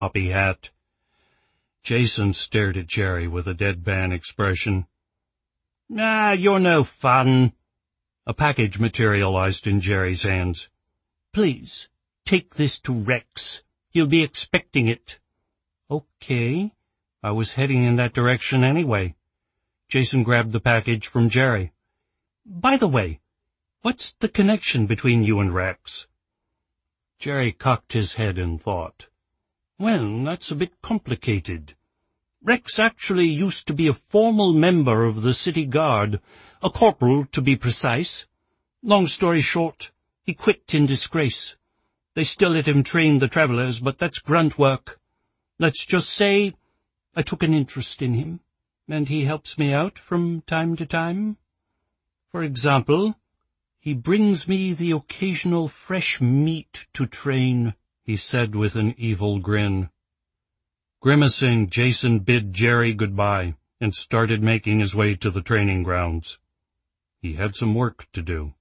floppy hat. Jason stared at Jerry with a deadpan expression. You're no fun." A package materialized in Jerry's hands. "Please, take this to Rex. He'll be expecting it." "Okay." I was heading in that direction anyway. Jason grabbed the package from Jerry. "By the way, what's the connection between you and Rex?" Jerry cocked his head in thought. "Well, that's a bit complicated. Rex actually used to be a formal member of the city guard, a corporal to be precise. Long story short, he quit in disgrace. They still let him train the travelers, but that's grunt work. Let's just say I took an interest in him, and he helps me out from time to time. For example, he brings me the occasional fresh meat to train," he said with an evil grin. Grimacing, Jason bid Jerry goodbye and started making his way to the training grounds. He had some work to do.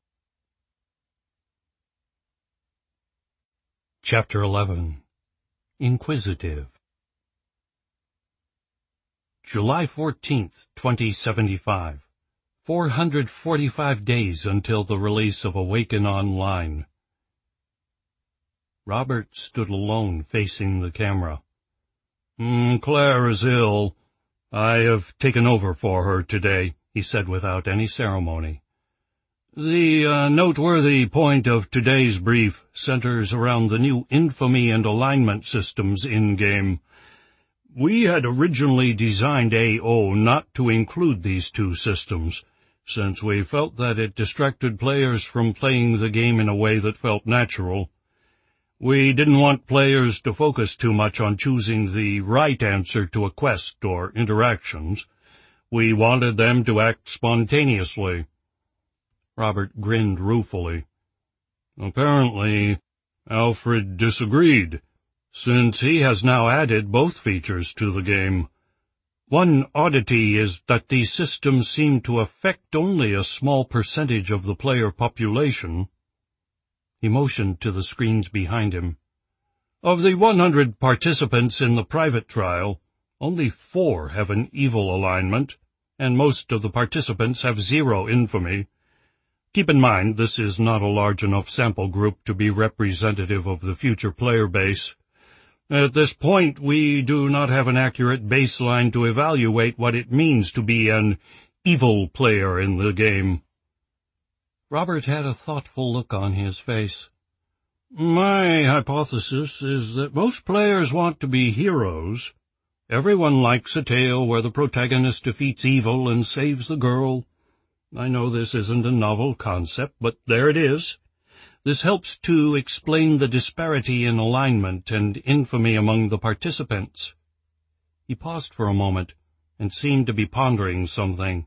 Chapter 11. Inquisitive. July 14th, 2075. 445 days until the release of Awaken Online. Robert stood alone facing the camera. Claire is ill. I have taken over for her today," he said without any ceremony. "The noteworthy point of today's brief centers around the new infamy and alignment systems in-game. We had originally designed AO not to include these two systems, since we felt that it distracted players from playing the game in a way that felt natural. We didn't want players to focus too much on choosing the right answer to a quest or interactions. We wanted them to act spontaneously." Robert grinned ruefully. "Apparently, Alfred disagreed, since he has now added both features to the game. One oddity is that these systems seem to affect only a small percentage of the player population." He motioned to the screens behind him. "Of the 100 participants in the private trial, only 4 have an evil alignment, and most of the participants have 0 infamy. Keep in mind, this is not a large enough sample group to be representative of the future player base. At this point, we do not have an accurate baseline to evaluate what it means to be an evil player in the game." Robert had a thoughtful look on his face. "My hypothesis is that most players want to be heroes. Everyone likes a tale where the protagonist defeats evil and saves the girl. I know this isn't a novel concept, but there it is. This helps to explain the disparity in alignment and infamy among the participants." He paused for a moment and seemed to be pondering something.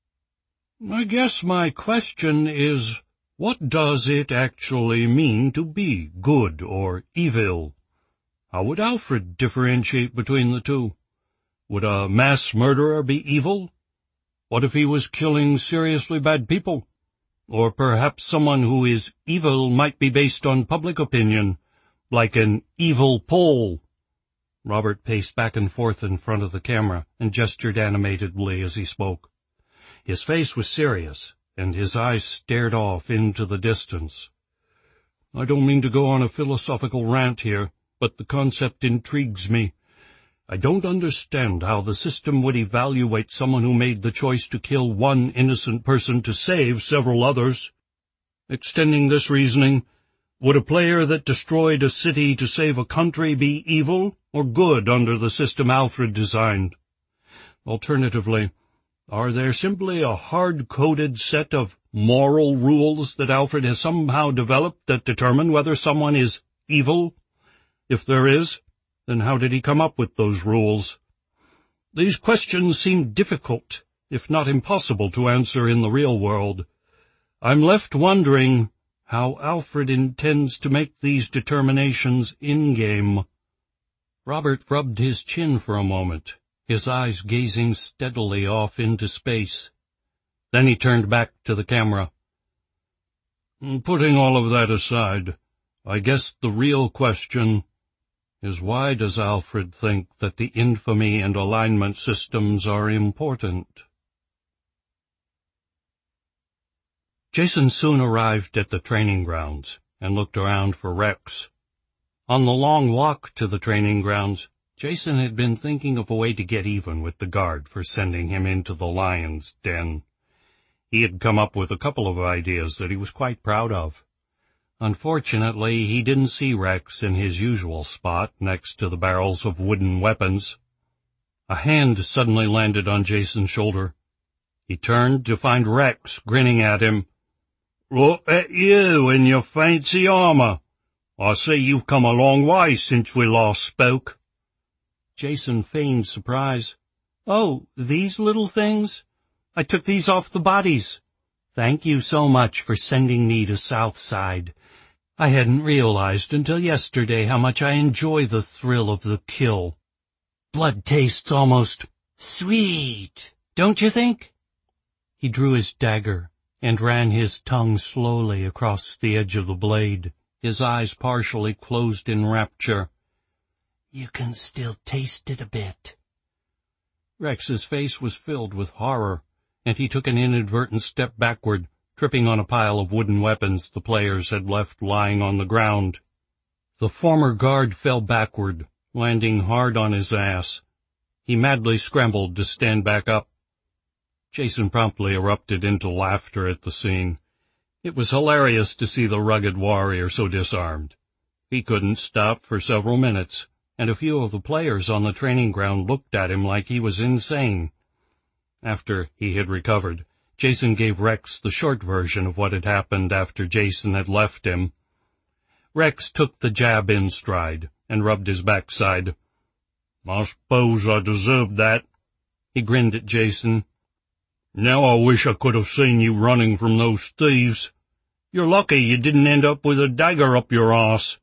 "I guess my question is, what does it actually mean to be good or evil? How would Alfred differentiate between the two? Would a mass murderer be evil? What if he was killing seriously bad people? Or perhaps someone who is evil might be based on public opinion, like an evil poll." Robert paced back and forth in front of the camera and gestured animatedly as he spoke. His face was serious, and his eyes stared off into the distance. "I don't mean to go on a philosophical rant here, but the concept intrigues me. I don't understand how the system would evaluate someone who made the choice to kill one innocent person to save several others. Extending this reasoning, would a player that destroyed a city to save a country be evil or good under the system Alfred designed? Alternatively, are there simply a hard-coded set of moral rules that Alfred has somehow developed that determine whether someone is evil? If there is, then how did he come up with those rules? These questions seem difficult, if not impossible, to answer in the real world. I'm left wondering how Alfred intends to make these determinations in-game." Robert rubbed his chin for a moment, his eyes gazing steadily off into space. Then he turned back to the camera. "Putting all of that aside, I guess the real question is why does Alfred think that the infamy and alignment systems are important? Jason soon arrived at the training grounds and looked around for Rex. On the long walk to the training grounds, Jason had been thinking of a way to get even with the guard for sending him into the lion's den. He had come up with a couple of ideas that he was quite proud of. Unfortunately, he didn't see Rex in his usual spot next to the barrels of wooden weapons. A hand suddenly landed on Jason's shoulder. He turned to find Rex grinning at him. "Look at you in your fancy armor. I see you've come a long way since we last spoke." Jason feigned surprise. "Oh, these little things? I took these off the bodies. Thank you so much for sending me to Southside. I hadn't realized until yesterday how much I enjoy the thrill of the kill. Blood tastes almost sweet, don't you think?" He drew his dagger and ran his tongue slowly across the edge of the blade, his eyes partially closed in rapture. "You can still taste it a bit." Rex's face was filled with horror, and he took an inadvertent step backward, tripping on a pile of wooden weapons the players had left lying on the ground. The former guard fell backward, landing hard on his ass. He madly scrambled to stand back up. Jason promptly erupted into laughter at the scene. It was hilarious to see the rugged warrior so disarmed. He couldn't stop for several minutes, and a few of the players on the training ground looked at him like he was insane. After he had recovered, Jason gave Rex the short version of what had happened after Jason had left him. Rex took the jab in stride and rubbed his backside. "I suppose I deserved that." He grinned at Jason. "Now I wish I could have seen you running from those thieves. You're lucky you didn't end up with a dagger up your ass.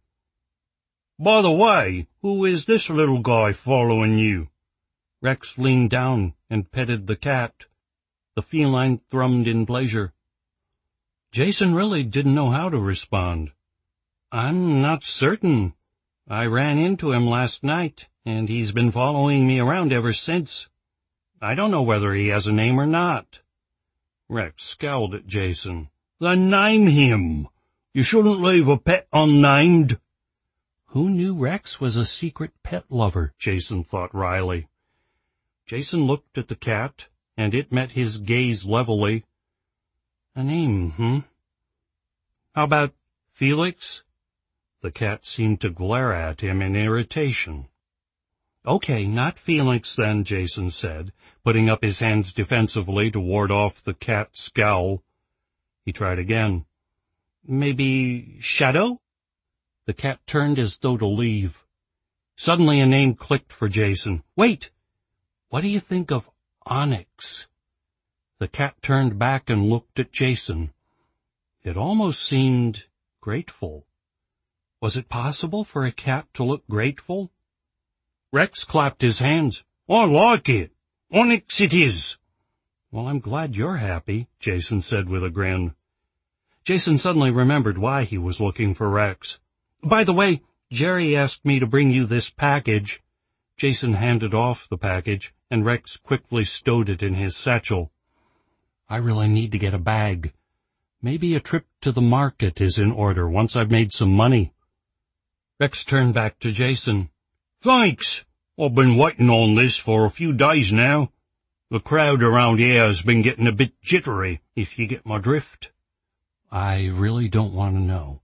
By the way, who is this little guy following you?" Rex leaned down and petted the cat. The feline thrummed in pleasure. Jason really didn't know how to respond. "I'm not certain. I ran into him last night, and he's been following me around ever since. I don't know whether he has a name or not." Rex scowled at Jason. "Then name him. You shouldn't leave a pet unnamed." Who knew Rex was a secret pet lover, Jason thought wryly. Jason looked at the cat, and it met his gaze levelly. "A name, How about Felix?" The cat seemed to glare at him in irritation. "Okay, not Felix then," Jason said, putting up his hands defensively to ward off the cat's scowl. He tried again. "Maybe Shadow?" The cat turned as though to leave. Suddenly a name clicked for Jason. "Wait! What do you think of Onyx?" The cat turned back and looked at Jason. It almost seemed grateful. Was it possible for a cat to look grateful? Rex clapped his hands. "I like it. Onyx it is." "Well, I'm glad you're happy," Jason said with a grin. Jason suddenly remembered why he was looking for Rex. "By the way, Jerry asked me to bring you this package." Jason handed off the package, and Rex quickly stowed it in his satchel. "I really need to get a bag. Maybe a trip to the market is in order once I've made some money." Rex turned back to Jason. "Thanks. I've been waiting on this for a few days now. The crowd around here has been getting a bit jittery, if you get my drift." "I really don't want to know."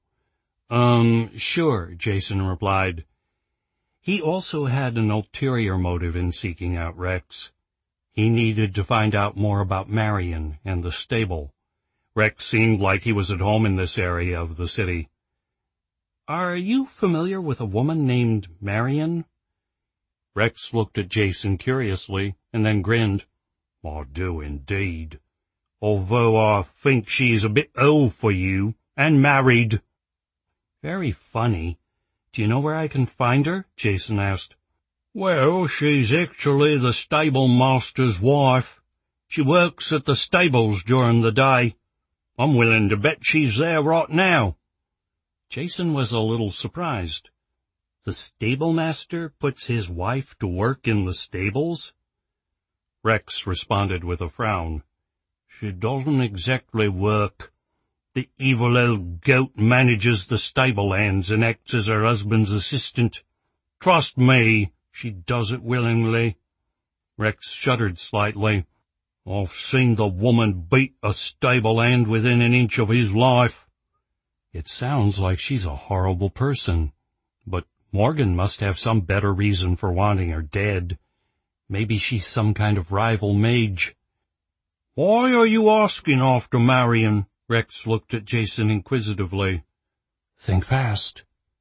Sure," Jason replied. He also had an ulterior motive in seeking out Rex. He needed to find out more about Marion and the stable. Rex seemed like he was at home in this area of the city. "Are you familiar with a woman named Marion?" Rex looked at Jason curiously and then grinned. "I do indeed. Although I think she's a bit old for you, and married." "Very funny. Do you know where I can find her?" Jason asked. "Well, she's actually the stable master's wife. She works at the stables during the day. I'm willing to bet she's there right now." Jason was a little surprised. The stablemaster puts his wife to work in the stables? Rex responded with a frown. She doesn't exactly work. The evil old goat manages the stable hands and acts as her husband's assistant. Trust me, she does it willingly. Rex shuddered slightly. I've seen the woman beat a stable hand within an inch of his life. It sounds like she's a horrible person, but Morgan must have some better reason for wanting her dead. Maybe she's some kind of rival mage. Why are you asking after Marion? Rex looked at Jason inquisitively. Think fast.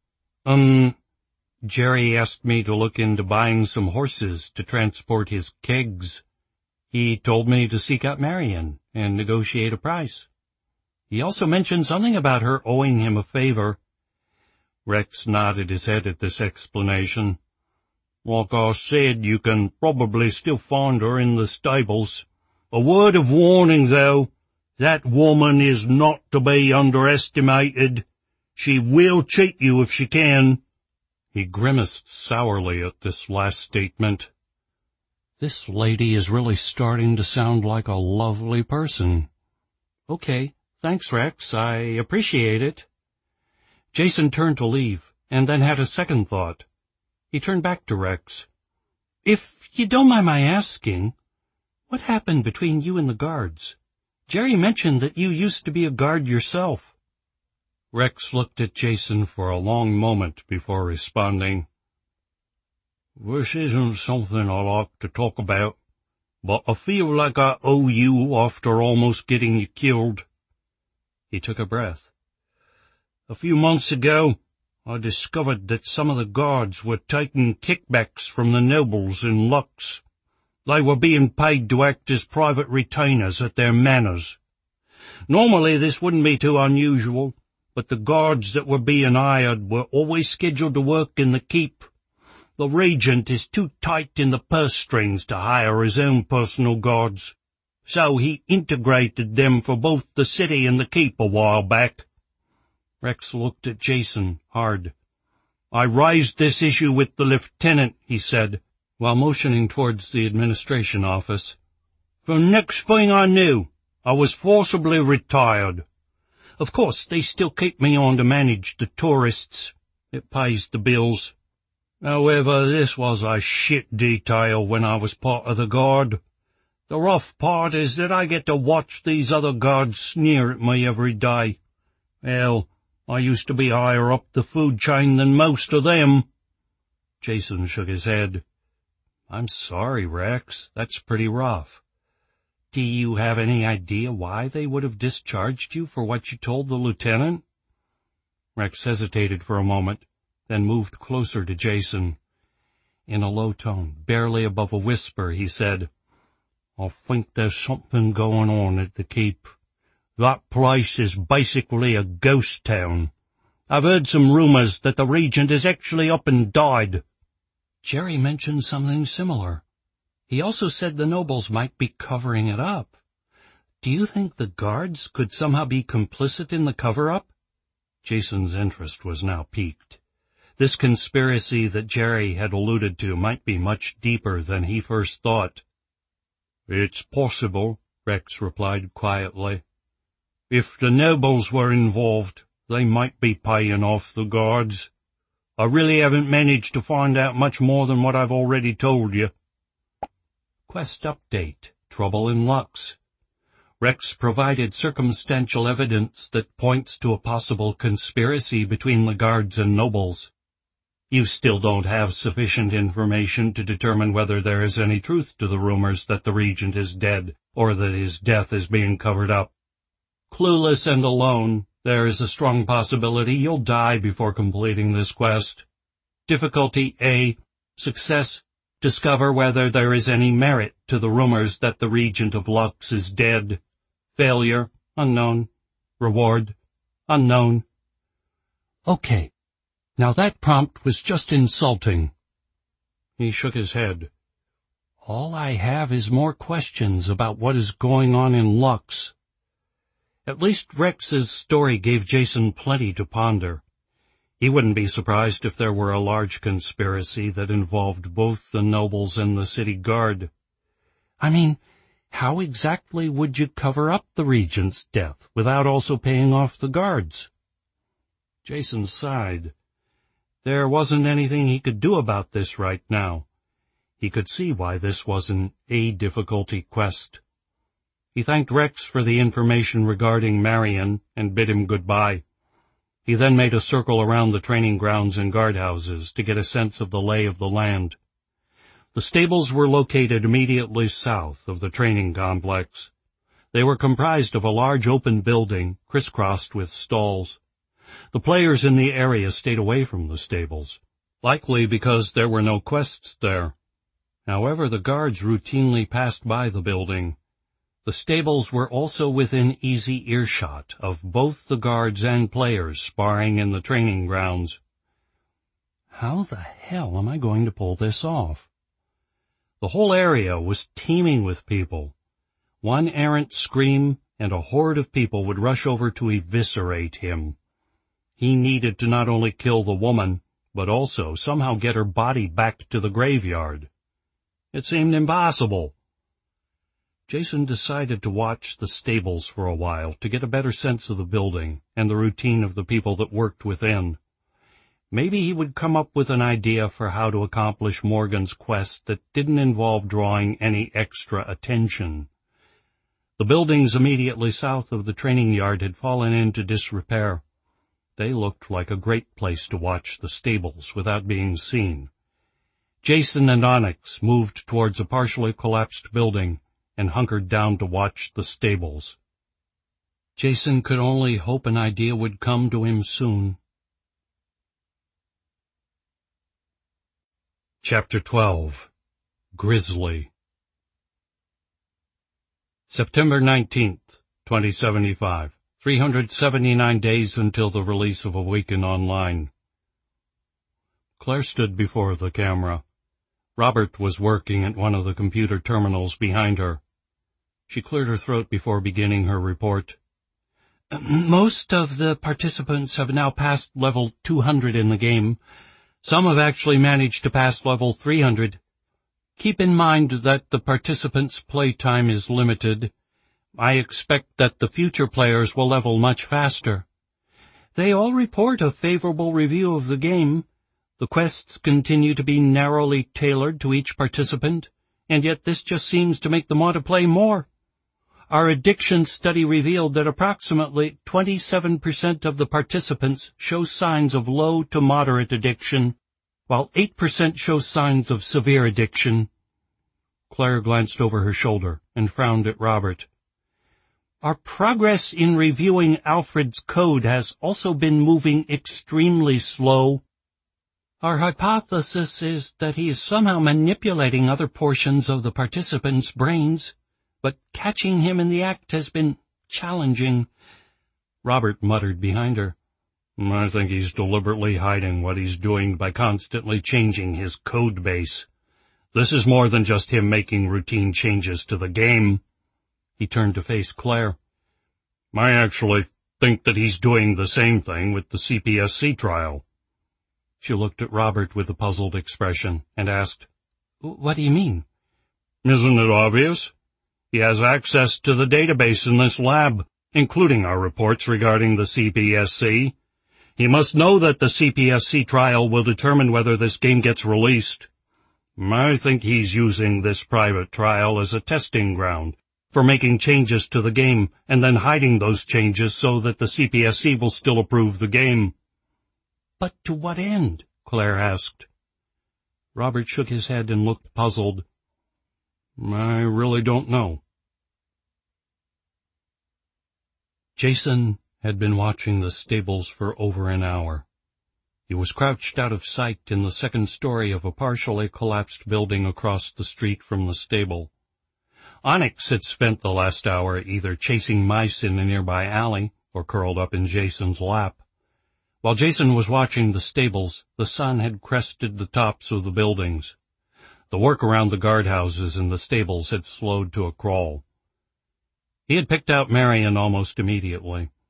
Jerry asked me to look into buying some horses to transport his kegs. He told me to seek out Marion and negotiate a price. He also mentioned something about her owing him a favor. Rex nodded his head at this explanation. Like I said, you can probably still find her in the stables. A word of warning, though. That woman is not to be underestimated. She will cheat you if she can. He grimaced sourly at this last statement. This lady is really starting to sound like a lovely person. Okay, thanks, Rex. I appreciate it. Jason turned to leave, and then had a second thought. He turned back to Rex. If you don't mind my asking, what happened between you and the guards? Jerry mentioned that you used to be a guard yourself. Rex looked at Jason for a long moment before responding. This isn't something I like to talk about, but I feel like I owe you after almost getting you killed. He took a breath. A few months ago, I discovered that some of the guards were taking kickbacks from the nobles in Lux. They were being paid to act as private retainers at their manors. Normally this wouldn't be too unusual, but the guards that were being hired were always scheduled to work in the keep. The regent is too tight in the purse strings to hire his own personal guards, so he integrated them for both the city and the keep a while back. Rex looked at Jason hard. I raised this issue with the lieutenant, he said, while motioning towards the administration office. The next thing I knew, I was forcibly retired. Of course, they still keep me on to manage the tourists. It pays the bills. However, this was a shit detail when I was part of the guard. The rough part is that I get to watch these other guards sneer at me every day. Hell, I used to be higher up the food chain than most of them. Jason shook his head. I'm sorry, Rex. That's pretty rough. Do you have any idea why they would have discharged you for what you told the lieutenant? Rex hesitated for a moment, then moved closer to Jason. In a low tone, barely above a whisper, he said, I think there's something going on at the keep. That place is basically a ghost town. I've heard some rumors that the regent is actually up and died. Jerry mentioned something similar. He also said the nobles might be covering it up. Do you think the guards could somehow be complicit in the cover-up? Jason's interest was now piqued. This conspiracy that Jerry had alluded to might be much deeper than he first thought. It's possible, Rex replied quietly. If the nobles were involved, they might be paying off the guards. I really haven't managed to find out much more than what I've already told you. Quest update. Trouble in Lux. Rex provided circumstantial evidence that points to a possible conspiracy between the guards and nobles. You still don't have sufficient information to determine whether there is any truth to the rumors that the regent is dead or that his death is being covered up. Clueless and alone, there is a strong possibility you'll die before completing this quest. Difficulty A. Success. Discover whether there is any merit to the rumors that the regent of Lux is dead. Failure. Unknown. Reward. Unknown. Okay. Now that prompt was just insulting. He shook his head. All I have is more questions about what is going on in Lux. At least Rex's story gave Jason plenty to ponder. He wouldn't be surprised if there were a large conspiracy that involved both the nobles and the city guard. I mean, how exactly would you cover up the regent's death without also paying off the guards? Jason sighed. There wasn't anything he could do about this right now. He could see why this wasn't a difficulty quest. He thanked Rex for the information regarding Marion and bid him goodbye. He then made a circle around the training grounds and guardhouses to get a sense of the lay of the land. The stables were located immediately south of the training complex. They were comprised of a large open building crisscrossed with stalls. The players in the area stayed away from the stables, likely because there were no quests there. However, the guards routinely passed by the building. The stables were also within easy earshot of both the guards and players sparring in the training grounds. How the hell am I going to pull this off? The whole area was teeming with people. One errant scream, and a horde of people would rush over to eviscerate him. He needed to not only kill the woman, but also somehow get her body back to the graveyard. It seemed impossible. Jason decided to watch the stables for a while to get a better sense of the building and the routine of the people that worked within. Maybe he would come up with an idea for how to accomplish Morgan's quest that didn't involve drawing any extra attention. The buildings immediately south of the training yard had fallen into disrepair. They looked like a great place to watch the stables without being seen. Jason and Onyx moved towards a partially collapsed building and hunkered down to watch the stables. Jason could only hope an idea would come to him soon. Chapter 12. Grizzly. September 19th, 2075. 379 days until the release of Awaken Online. Claire stood before the camera. Robert was working at one of the computer terminals behind her. She cleared her throat before beginning her report. Most of the participants have now passed level 200 in the game. Some have actually managed to pass level 300. Keep in mind that the participants' playtime is limited. I expect that the future players will level much faster. They all report a favorable review of the game. The quests continue to be narrowly tailored to each participant, and yet this just seems to make them want to play more. Our addiction study revealed that approximately 27% of the participants show signs of low to moderate addiction, while 8% show signs of severe addiction. Claire glanced over her shoulder and frowned at Robert. Our progress in reviewing Alfred's code has also been moving extremely slow. Our hypothesis is that he is somehow manipulating other portions of the participants' brains, but catching him in the act has been challenging. Robert muttered behind her. I think he's deliberately hiding what he's doing by constantly changing his code base. This is more than just him making routine changes to the game. He turned to face Claire. I actually think that he's doing the same thing with the CPSC trial. She looked at Robert with a puzzled expression and asked, What do you mean? Isn't it obvious? He has access to the database in this lab, including our reports regarding the CPSC. He must know that the CPSC trial will determine whether this game gets released. I think he's using this private trial as a testing ground for making changes to the game and then hiding those changes so that the CPSC will still approve the game. But to what end? Claire asked. Robert shook his head and looked puzzled. I really don't know. Jason had been watching the stables for over an hour. He was crouched out of sight in the second story of a partially collapsed building across the street from the stable. Onyx had spent the last hour either chasing mice in a nearby alley or curled up in Jason's lap. While Jason was watching the stables, the sun had crested the tops of the buildings. The work around the guardhouses and the stables had slowed to a crawl. He had picked out Marion almost immediately.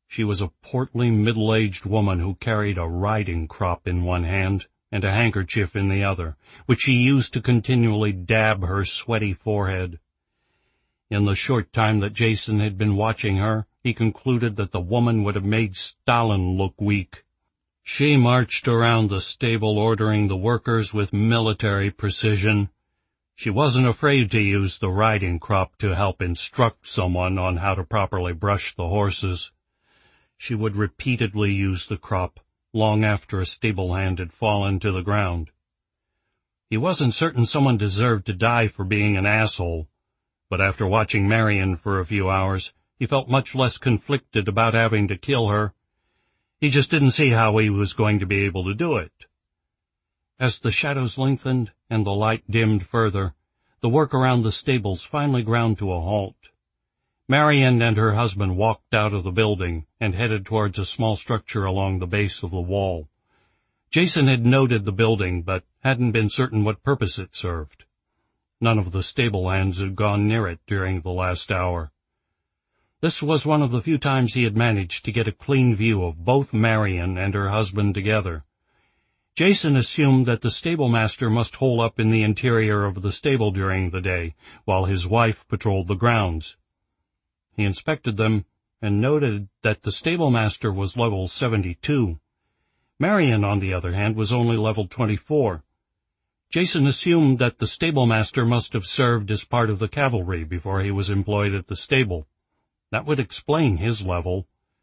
She was a portly, middle-aged woman who carried a riding crop in one hand and a handkerchief in the other, which she used to continually dab her sweaty forehead. In the short time that Jason had been watching her, he concluded that the woman would have made Stalin look weak. She marched around the stable ordering the workers with military precision. She wasn't afraid to use the riding crop to help instruct someone on how to properly brush the horses. She would repeatedly use the crop, long after a stable hand had fallen to the ground. He wasn't certain someone deserved to die for being an asshole, but after watching Marion for a few hours, he felt much less conflicted about having to kill her. He just didn't see how he was going to be able to do it. As the shadows lengthened and the light dimmed further, the work around the stables finally ground to a halt. Marion and her husband walked out of the building and headed towards a small structure along the base of the wall. Jason had noted the building, but hadn't been certain what purpose it served. None of the stable hands had gone near it during the last hour. This was one of the few times he had managed to get a clean view of both Marion and her husband together. Jason assumed that the stablemaster must hole up in the interior of the stable during the day, while his wife patrolled the grounds. He inspected them and noted that the stablemaster was level 72. Marion, on the other hand, was only level 24. Jason assumed that the stablemaster must have served as part of the cavalry before he was employed at the stable. That would explain his level.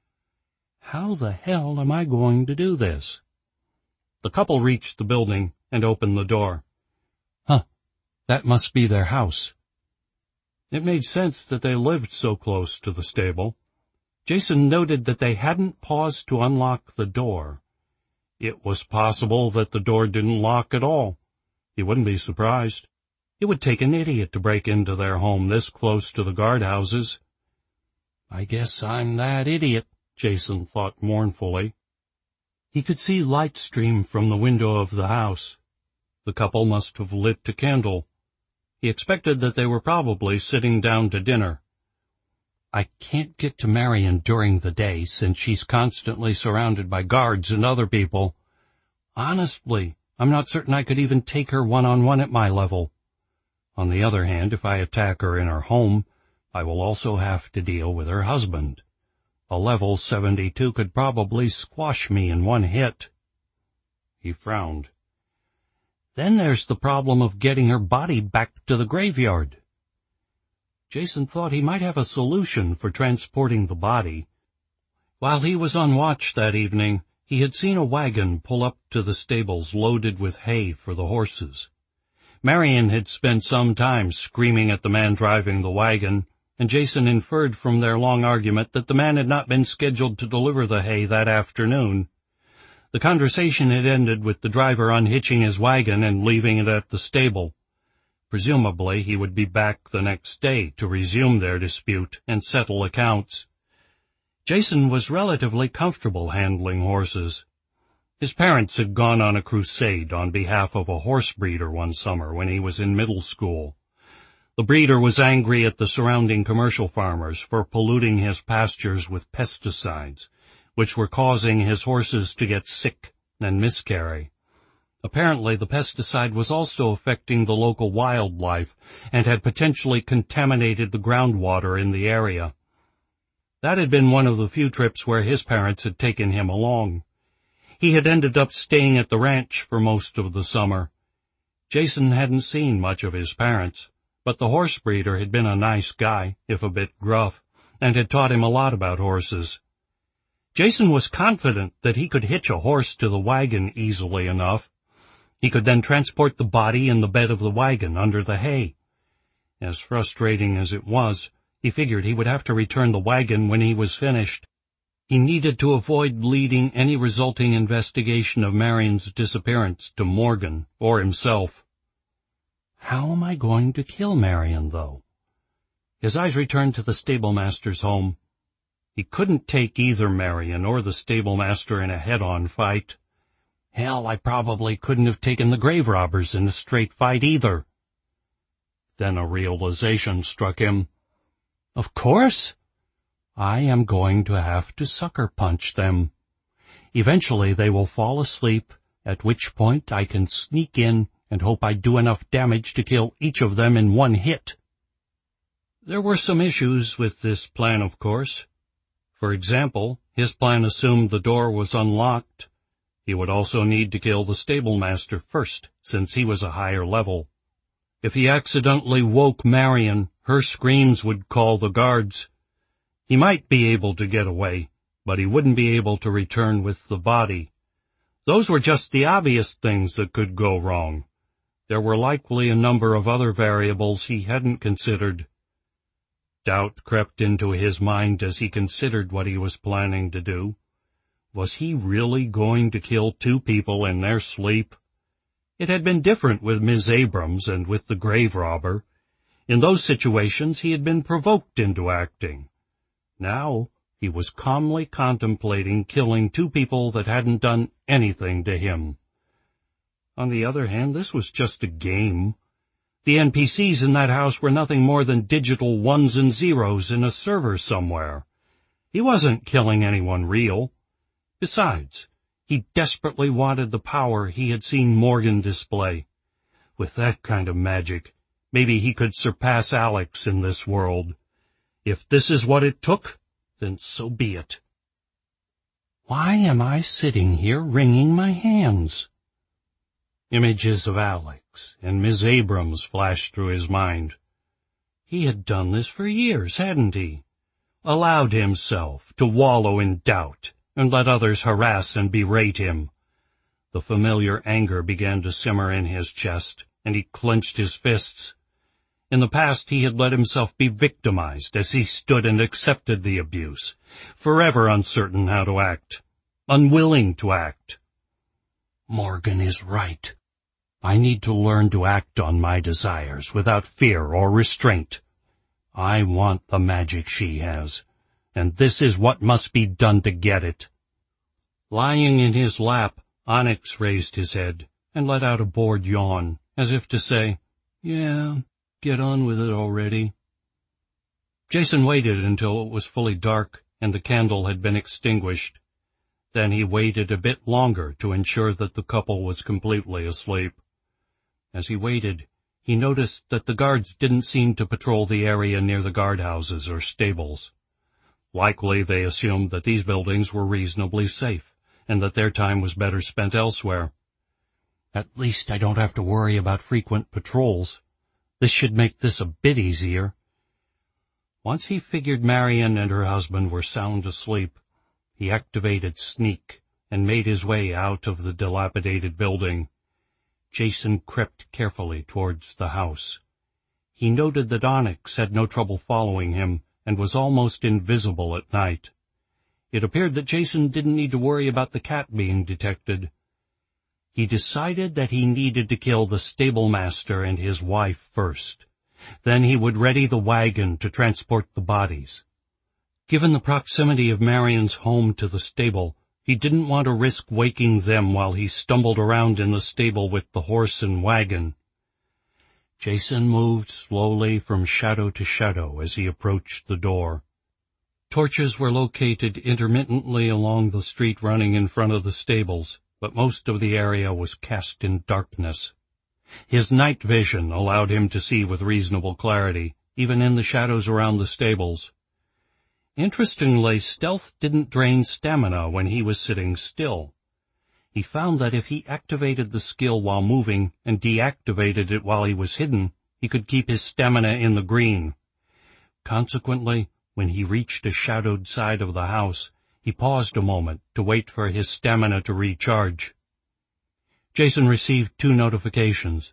How the hell am I going to do this? The couple reached the building and opened the door. That must be their house. It made sense that they lived so close to the stable. Jason noted that they hadn't paused to unlock the door. It was possible that the door didn't lock at all. He wouldn't be surprised. It would take an idiot to break into their home this close to the guardhouses. I guess I'm that idiot, Jason thought mournfully. He could see light stream from the window of the house. The couple must have lit a candle. He expected that they were probably sitting down to dinner. I can't get to Marion during the day since she's constantly surrounded by guards and other people. Honestly, I'm not certain I could even take her one-on-one at my level. On the other hand, if I attack her in her home, I will also have to deal with her husband. A level 72 could probably squash me in one hit. He frowned. Then there's the problem of getting her body back to the graveyard. Jason thought he might have a solution for transporting the body. While he was on watch that evening, he had seen a wagon pull up to the stables loaded with hay for the horses. Marion had spent some time screaming at the man driving the wagon, and Jason inferred from their long argument that the man had not been scheduled to deliver the hay that afternoon. The conversation had ended with the driver unhitching his wagon and leaving it at the stable. Presumably he would be back the next day to resume their dispute and settle accounts. Jason was relatively comfortable handling horses. His parents had gone on a crusade on behalf of a horse breeder one summer when he was in middle school. The breeder was angry at the surrounding commercial farmers for polluting his pastures with pesticides, which were causing his horses to get sick and miscarry. Apparently, the pesticide was also affecting the local wildlife and had potentially contaminated the groundwater in the area. That had been one of the few trips where his parents had taken him along. He had ended up staying at the ranch for most of the summer. Jason hadn't seen much of his parents, but the horse breeder had been a nice guy, if a bit gruff, and had taught him a lot about horses. Jason was confident that he could hitch a horse to the wagon easily enough. He could then transport the body in the bed of the wagon under the hay. As frustrating as it was, he figured he would have to return the wagon when he was finished. He needed to avoid leading any resulting investigation of Marion's disappearance to Morgan or himself. How am I going to kill Marion, though? His eyes returned to the stablemaster's home. He couldn't take either Marion or the stablemaster in a head-on fight. Hell, I probably couldn't have taken the grave robbers in a straight fight either. Then a realization struck him. Of course! I am going to have to sucker punch them. Eventually they will fall asleep, at which point I can sneak in and hope I do enough damage to kill each of them in one hit. There were some issues with this plan, of course. For example, his plan assumed the door was unlocked. He would also need to kill the stablemaster first, since he was a higher level. If he accidentally woke Marion, her screams would call the guards. He might be able to get away, but he wouldn't be able to return with the body. Those were just the obvious things that could go wrong. There were likely a number of other variables he hadn't considered. Doubt crept into his mind as he considered what he was planning to do. Was he really going to kill 2 people in their sleep? It had been different with Ms. Abrams and with the grave robber. In those situations he had been provoked into acting. Now he was calmly contemplating killing 2 people that hadn't done anything to him. On the other hand, this was just a game. The NPCs in that house were nothing more than digital ones and zeros in a server somewhere. He wasn't killing anyone real. Besides, he desperately wanted the power he had seen Morgan display. With that kind of magic, maybe he could surpass Alex in this world. If this is what it took, then so be it. Why am I sitting here wringing my hands? Images of Alex and Ms. Abrams flashed through his mind. He had done this for years, hadn't he? Allowed himself to wallow in doubt and let others harass and berate him. The familiar anger began to simmer in his chest, and he clenched his fists. In the past he had let himself be victimized as he stood and accepted the abuse, forever uncertain how to act, unwilling to act. Morgan is right. I need to learn to act on my desires without fear or restraint. I want the magic she has, and this is what must be done to get it. Lying in his lap, Onyx raised his head and let out a bored yawn, as if to say, "Yeah, get on with it already." Jason waited until it was fully dark and the candle had been extinguished. Then he waited a bit longer to ensure that the couple was completely asleep. As he waited, he noticed that the guards didn't seem to patrol the area near the guardhouses or stables. Likely they assumed that these buildings were reasonably safe, and that their time was better spent elsewhere. At least I don't have to worry about frequent patrols. This should make this a bit easier. Once he figured Marion and her husband were sound asleep, he activated Sneak and made his way out of the dilapidated building. Jason crept carefully towards the house. He noted that Onyx had no trouble following him and was almost invisible at night. It appeared that Jason didn't need to worry about the cat being detected. He decided that he needed to kill the stablemaster and his wife first. Then he would ready the wagon to transport the bodies. Given the proximity of Marion's home to the stable, he didn't want to risk waking them while he stumbled around in the stable with the horse and wagon. Jason moved slowly from shadow to shadow as he approached the door. Torches were located intermittently along the street running in front of the stables, but most of the area was cast in darkness. His night vision allowed him to see with reasonable clarity, even in the shadows around the stables. Interestingly, stealth didn't drain stamina when he was sitting still. He found that if he activated the skill while moving and deactivated it while he was hidden, he could keep his stamina in the green. Consequently, when he reached a shadowed side of the house, he paused a moment to wait for his stamina to recharge. Jason received 2 notifications.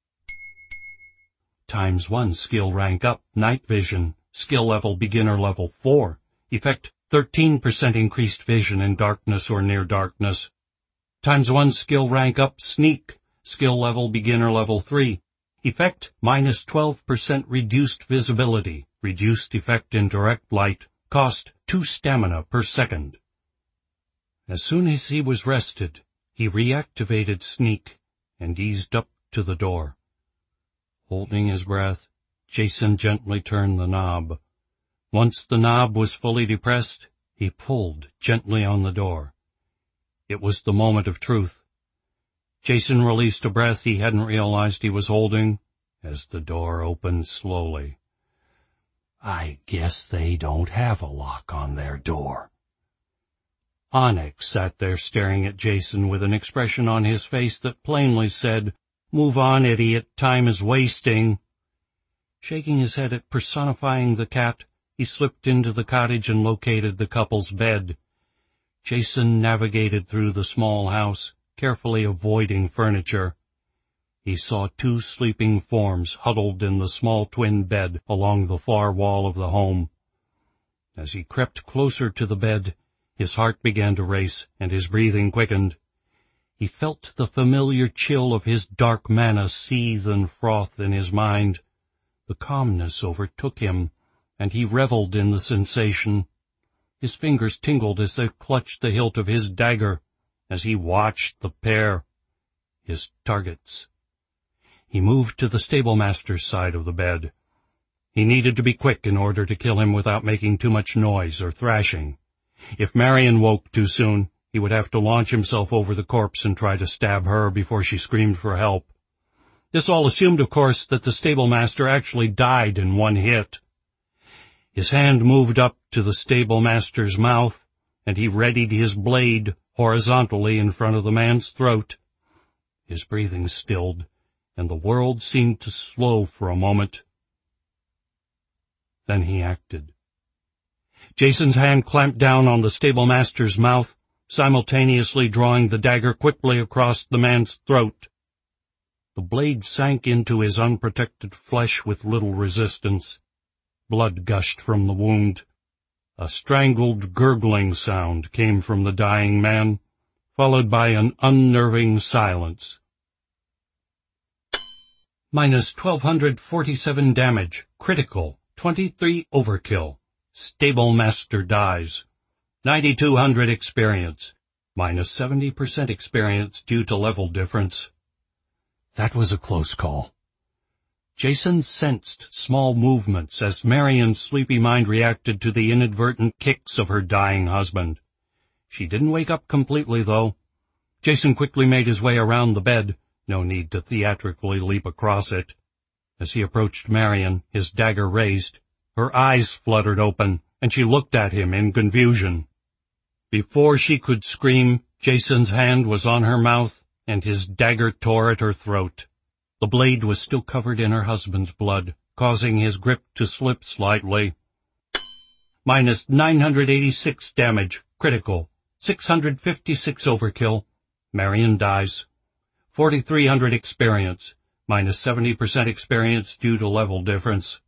×1 skill rank up, night vision, skill level beginner level 4, effect 13% increased vision in darkness or near darkness. ×1 skill rank up, sneak, skill level beginner level 3, effect -12% reduced visibility, reduced effect in direct light, cost 2 stamina per second. As soon as he was rested, he reactivated Sneak and eased up to the door. Holding his breath, Jason gently turned the knob. Once the knob was fully depressed, he pulled gently on the door. It was the moment of truth. Jason released a breath he hadn't realized he was holding as the door opened slowly. "I guess they don't have a lock on their door." Onyx sat there staring at Jason with an expression on his face that plainly said, "Move on, idiot, time is wasting." Shaking his head at personifying the cat, he slipped into the cottage and located the couple's bed. Jason navigated through the small house, carefully avoiding furniture. He saw two sleeping forms huddled in the small twin bed along the far wall of the home. As he crept closer to the bed, his heart began to race and his breathing quickened. He felt the familiar chill of his dark mana seethe and froth in his mind. The calmness overtook him, and he reveled in the sensation. His fingers tingled as they clutched the hilt of his dagger, as he watched the pair, his targets. He moved to the stablemaster's side of the bed. He needed to be quick in order to kill him without making too much noise or thrashing. If Marion woke too soon, he would have to launch himself over the corpse and try to stab her before she screamed for help. This all assumed, of course, that the stablemaster actually died in one hit. His hand moved up to the stablemaster's mouth, and he readied his blade horizontally in front of the man's throat. His breathing stilled, and the world seemed to slow for a moment. Then he acted. Jason's hand clamped down on the stablemaster's mouth, simultaneously drawing the dagger quickly across the man's throat. The blade sank into his unprotected flesh with little resistance. Blood gushed from the wound. A strangled, gurgling sound came from the dying man, followed by an unnerving silence. Minus 1,247 damage, critical, 23 overkill. Stablemaster dies. 9,200 experience, minus 70% experience due to level difference. That was a close call. Jason sensed small movements as Marion's sleepy mind reacted to the inadvertent kicks of her dying husband. She didn't wake up completely, though. Jason quickly made his way around the bed, no need to theatrically leap across it. As he approached Marion, his dagger raised, her eyes fluttered open, and she looked at him in confusion. Before she could scream, Jason's hand was on her mouth, and his dagger tore at her throat. The blade was still covered in her husband's blood, causing his grip to slip slightly. Minus 986 damage, critical, 656 overkill. Marion dies. 4,300 experience, minus 70% experience due to level difference.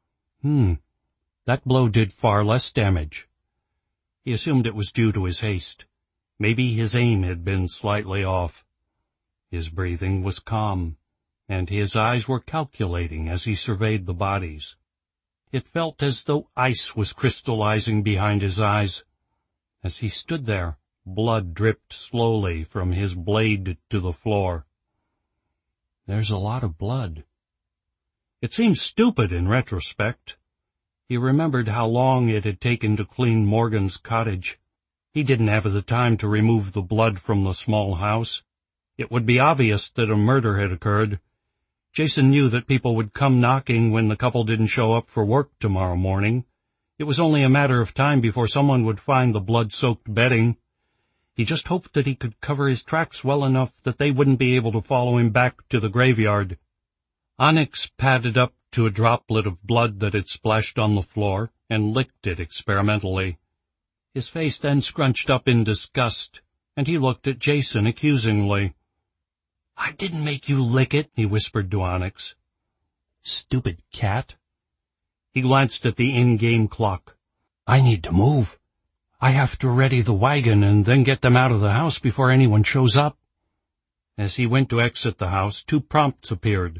That blow did far less damage. He assumed it was due to his haste. Maybe his aim had been slightly off. His breathing was calm, and his eyes were calculating as he surveyed the bodies. It felt as though ice was crystallizing behind his eyes. As he stood there, blood dripped slowly from his blade to the floor. There's a lot of blood. It seemed stupid in retrospect. He remembered how long it had taken to clean Morgan's cottage. He didn't have the time to remove the blood from the small house. It would be obvious that a murder had occurred. Jason knew that people would come knocking when the couple didn't show up for work tomorrow morning. It was only a matter of time before someone would find the blood-soaked bedding. He just hoped that he could cover his tracks well enough that they wouldn't be able to follow him back to the graveyard. Onyx padded up to a droplet of blood that had splashed on the floor and licked it experimentally. His face then scrunched up in disgust, and he looked at Jason accusingly. "I didn't make you lick it," he whispered to Onyx. "Stupid cat." He glanced at the in-game clock. "I need to move. I have to ready the wagon and then get them out of the house before anyone shows up." As he went to exit the house, 2 prompts appeared.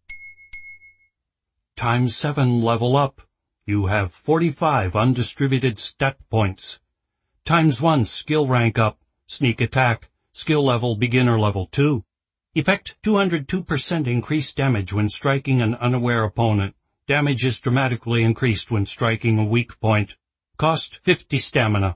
Times 7 level up. You have 45 undistributed stat points. Times 1 skill rank up. Sneak attack. Skill level beginner level 2. Effect 202% increased damage when striking an unaware opponent. Damage is dramatically increased when striking a weak point. Cost 50 stamina.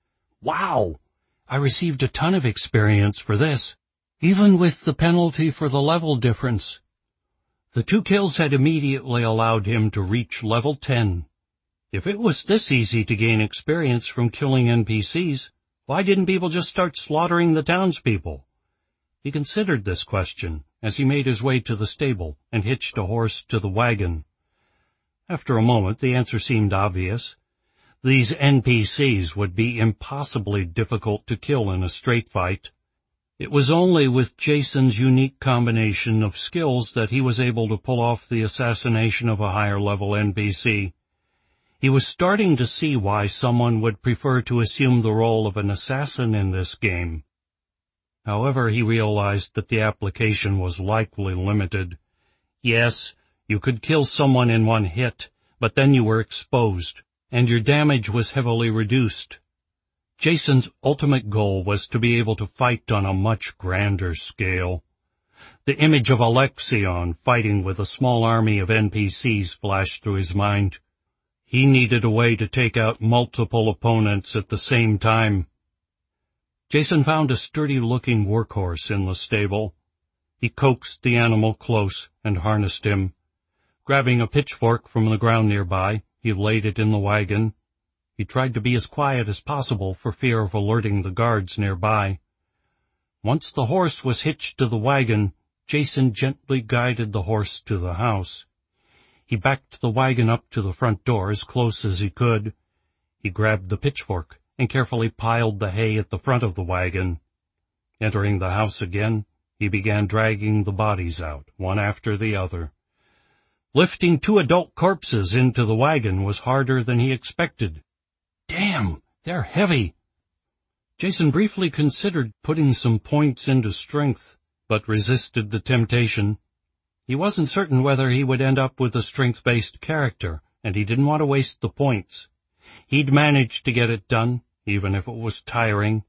Wow! I received a ton of experience for this, even with the penalty for the level difference. The 2 kills had immediately allowed him to reach level 10. If it was this easy to gain experience from killing NPCs, why didn't people just start slaughtering the townspeople? He considered this question as he made his way to the stable and hitched a horse to the wagon. After a moment, the answer seemed obvious. These NPCs would be impossibly difficult to kill in a straight fight. It was only with Jason's unique combination of skills that he was able to pull off the assassination of a higher-level NPC. He was starting to see why someone would prefer to assume the role of an assassin in this game. However, he realized that the application was likely limited. Yes, you could kill someone in one hit, but then you were exposed, and your damage was heavily reduced. Jason's ultimate goal was to be able to fight on a much grander scale. The image of Alexion fighting with a small army of NPCs flashed through his mind. He needed a way to take out multiple opponents at the same time. Jason found a sturdy-looking workhorse in the stable. He coaxed the animal close and harnessed him. Grabbing a pitchfork from the ground nearby, he laid it in the wagon. He tried to be as quiet as possible for fear of alerting the guards nearby. Once the horse was hitched to the wagon, Jason gently guided the horse to the house. He backed the wagon up to the front door as close as he could. He grabbed the pitchfork and carefully piled the hay at the front of the wagon. Entering the house again, he began dragging the bodies out, one after the other. Lifting 2 adult corpses into the wagon was harder than he expected. Damn, they're heavy. Jason briefly considered putting some points into strength, but resisted the temptation. He wasn't certain whether he would end up with a strength-based character, and he didn't want to waste the points. He'd manage to get it done, even if it was tiring.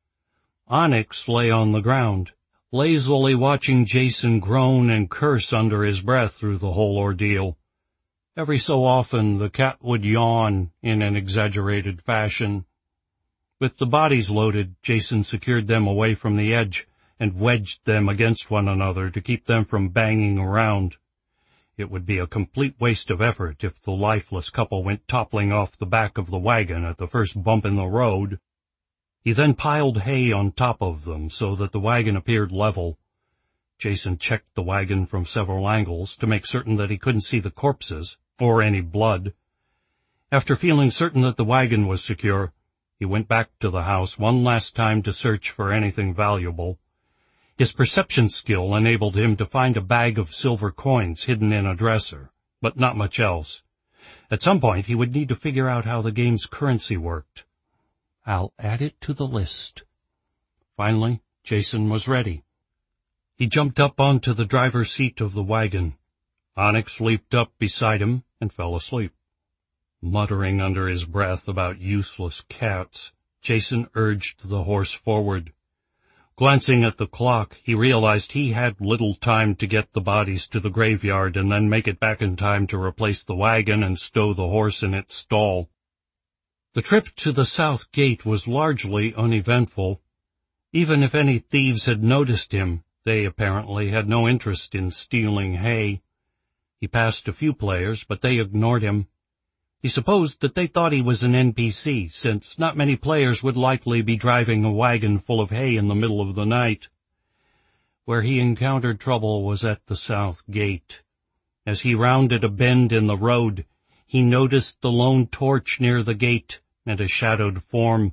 Onyx lay on the ground, lazily watching Jason groan and curse under his breath through the whole ordeal. Every so often, the cat would yawn in an exaggerated fashion. With the bodies loaded, Jason secured them away from the edge and wedged them against one another to keep them from banging around. It would be a complete waste of effort if the lifeless couple went toppling off the back of the wagon at the first bump in the road. He then piled hay on top of them so that the wagon appeared level. Jason checked the wagon from several angles to make certain that he couldn't see the corpses or any blood. After feeling certain that the wagon was secure, he went back to the house one last time to search for anything valuable. His perception skill enabled him to find a bag of silver coins hidden in a dresser, but not much else. At some point, he would need to figure out how the game's currency worked. I'll add it to the list. Finally, Jason was ready. He jumped up onto the driver's seat of the wagon. Onyx leaped up beside him and fell asleep. Muttering under his breath about useless cats, Jason urged the horse forward. Glancing at the clock, he realized he had little time to get the bodies to the graveyard and then make it back in time to replace the wagon and stow the horse in its stall. The trip to the south gate was largely uneventful. Even if any thieves had noticed him, they apparently had no interest in stealing hay. He passed a few players, but they ignored him. He supposed that they thought he was an NPC, since not many players would likely be driving a wagon full of hay in the middle of the night. Where he encountered trouble was at the south gate. As he rounded a bend in the road, he noticed the lone torch near the gate and a shadowed form.